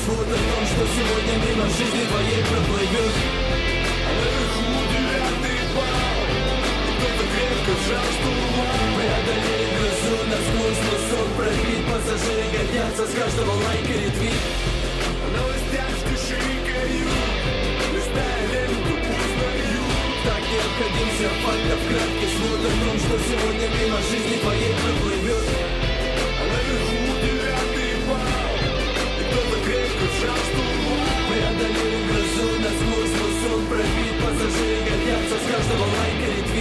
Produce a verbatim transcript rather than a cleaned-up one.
смут о том, что сегодня мимо жизни твоей проплывет. А наверху девятый бал, и кто-то крепко сжал штурвал. Преодолели грозу насквозь, но сон пробит. Пассажиры гордятся с каждого лайка ретвит. В новостях шикают, листая ленту узнаю. Так необходим все фактов, краткий смут о том, что сегодня мимо жизни твоей проплывет. А наверху девятый бал, и кто-то крепко сжал штурвал. Преодолели грозу насквозь, но сон пробит. Пассажиры гордятся с каждого лайка ретвит.